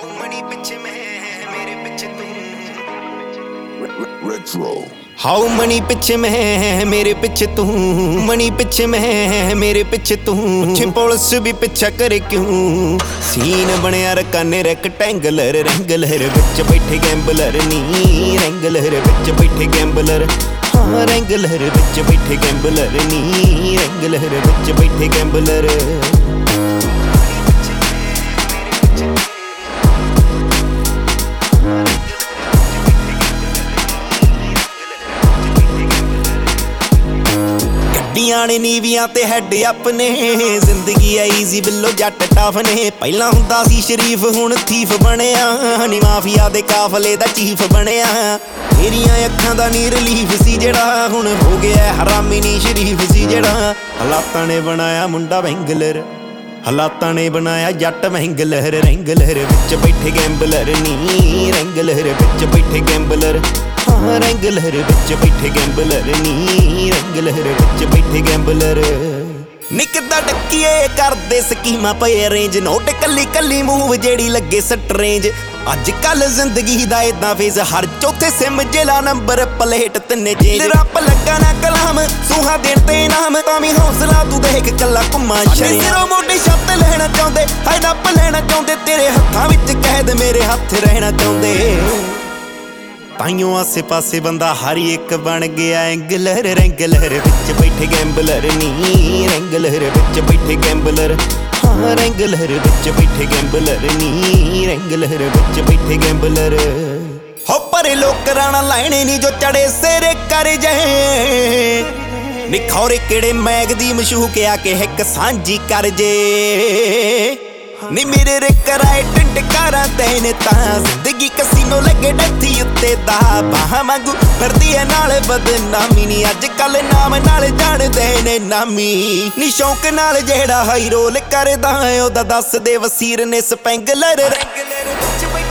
ਮਣੀ ਪਿੱਛੇ ਮੈਂ ਮੇਰੇ ਪਿੱਛੇ ਤੂੰ Retro. ਹਾਉ ਮਣੀ ਪਿੱਛੇ ਮੈਂ ਮੇਰੇ ਪਿੱਛੇ ਤੂੰ ਮਣੀ ਪਿੱਛੇ ਮੈਂ ਮੇਰੇ ਪਿੱਛੇ ਤੂੰ ਪਿੱਛੇ ਪੁਲਿਸ ਵੀ ਪਿੱਛਾ ਕਰੇ ਕਿਉਂ ਸੀਨ ਬਣਿਆ ਰਕਾਨੇ ਰੈਕਟੈਂਗਲਰ ਰੈਂਗਲਰ ਵਿੱਚ ਬੈਠੇ ਗੈਂਬਲਰ ਨੀ ਰੈਂਗਲਰ ਵਿੱਚ ਬੈਠੇ ਗੈਂਬਲਰ ਹਾਂ ਰੈਂਗਲਰ ਵਿੱਚ ਬੈਠੇ ਗੈਂਬਲਰ ਨੀ ਰੈਂਗਲਰ ਵਿੱਚ ਬੈਠੇ ਗੈਂਬਲਰ ਗੱਡੀਆਂ ਨੇ ਨੀਵੀਆਂ ਤੇ ਹੈਡ ਅਪ ਨੇ ਜ਼ਿੰਦਗੀ ਐ ਈਜ਼ੀ ਬਿੱਲੋ ਜੱਟ ਟਫ ਨੇ ਪਹਿਲਾਂ ਹੁੰਦਾ ਸੀ ਸ਼ਰੀਫ ਹੁਣ ਥੀਫ ਬਣਿਆ ਨੀ ਮਾਫੀਆ ਦੇ ਕਾਫਲੇ ਦਾ ਚੀਫ ਬਣਿਆ ਤੇਰੀਆਂ ਅੱਖਾਂ ਦਾ ਨੀ ਰਿਲੀਫ ਸੀ ਜਿਹੜਾ ਹੁਣ ਹੋ ਗਿਆ ਹਰਾਮੀ ਨੀ ਸ਼ਰੀਫ ਸੀ ਜਿਹੜਾ ਹਾਲਾਤਾਂ ਨੇ ਬਣਾਇਆ ਮੁੰਡਾ ਵੈਂਗਲਰ ਹਾਲਾਤਾਂ ਨੇ ਬਣਾਇਆ ਜੱਟ ਵੈਂਗਲਰ ਰੈਂਗਲਰ ਵਿੱਚ ਬੈਠੇ ਗੈਂਬਲਰ ਨੀ ਰੈਂਗਲਰ ਵਿੱਚ ਬੈਠੇ ਗੈਂਬਲਰ ਹਾਂ ਰੈਂਗਲਰ ਵਿੱਚ ਬੈਠੇ ਗੈਂਬਲਰ ਨੀ ਰੈਂਗਲਰ ਵਿੱਚ ਬੈਠੇ ਗੈਂਬਲਰ ਨਿਕਦਾ ਡੱਕੀਏ ਕਰਦੇ ਸਕੀਮਾਂ ਪਏ ਅਰੇਂਜ ਨੋਟ ਕੱਲੀ ਕੱਲੀ ਮੂਵ ਜਿਹੜੀ ਲੱਗੇ ਸਟਰੇਂਜ ਅੱਜ ਕੱਲ ਜ਼ਿੰਦਗੀ ਦਾ ਇਦਾਂ ਫੇਜ਼ ਹਰ ਚੌਥੇ ਸਿਮ ਜ਼ਿਲ੍ਹਾ ਨੰਬਰ ਪਲੇਟ ਤਿੰਨੇ ਚੇਂਜ ਰੱਬ ਲੱਗਾ ਨਾ ਕਲਾਮ ਸੂਹਾ ਦੇਣ ਤੇ ਨਾਮ ਤਾਂ ਵੀ ਹੌਸਲਾ ਤੂੰ ਦੇਖ ਕੱਲਾ ਘੁੰਮਾ ਸ਼ਰੇ ਸਿਰੋਂ ਮੋਢੇ ਸ਼ਬਦ ਲੈਣਾ ਚਾਹੁੰਦੇ ਹਾਏ ਨੱਪ ਲੈਣਾ ਚਾਹੁੰਦੇ ਤੇਰੇ ਹੱਥਾਂ ਵਿੱਚ ਕੈਦ ਮੇਰੇ ਹੱਥ ਰਹਿਣਾ ਚਾਹੁੰਦੇ ਤਾਈਓ ਆਸੇ ਪਾਸੇ ਬੰਦਾ ਹਰ ਇੱਕ ਬਣ ਗਿਆ ਐਂਗਲਰ ਰੈਂਗਲਰ ਵਿੱਚ ਬੈਠੇ ਗੈਂਬਲਰ ਨੀ ਰੈਂਗਲਰ ਵਿੱਚ ਬੈਠੇ ਗੈਂਬਲਰ ਹਾਂ ਰੈਂਗਲਰ ਵਿੱਚ ਬੈਠੇ ਗੈਂਬਲਰ ਨੀ ਰੈਂਗਲਰ ਵਿੱਚ ਬੈਠੇ ਗੈਂਬਲਰ ਹੋ ਪਰੇ ਲੋਕ ਰਾਣਾ ਲਾਇਣੇ ਨੀ ਜੋ ਚੜੇ ਸਿਰੇ ਕਰ ਜੇ ਨਿਖੌਰੇ ਕਿਹੜੇ ਮੈਗ ਦੀ ਮਸ਼ੂਕ ਆ ਕੇ ਇੱਕ ਸਾਂਝੀ ਕਰ ਜੇ ਨੀ ਮੇਰੇ ਰੇ ਕਰਾਏ ਟੰਡਕਾਰਾਂ ਤੈਨੇ ਤਾਂ ਜ਼ਿੰਦਗੀ ਕਸੀਨੋ ਲੱਗੇ ਡੱਥੀ ਉੱਤੇ ਦਾ ਬਾਹਾਂ ਵਾਂਗੂ ਫਿਰਦੀ ਐ ਨਾਲ ਬਦਨਾਮੀ ਨੀ ਅੱਜ ਕੱਲ ਨਾਮ ਨਾਲ ਜਾਣਦੇ ਨੇ ਨਾਮੀ ਨੀ ਸ਼ੌਂਕ ਨਾਲ ਜਿਹੜਾ ਹਾਈ ਰੋਲ ਕਰਦਾ ਉਹਦਾ ਦੱਸ ਦੇ ਵਸੀਰ ਨੇ ਸਪੈਂਗਲਰ ਰੈਂਗਲਰ ਵਿੱਚ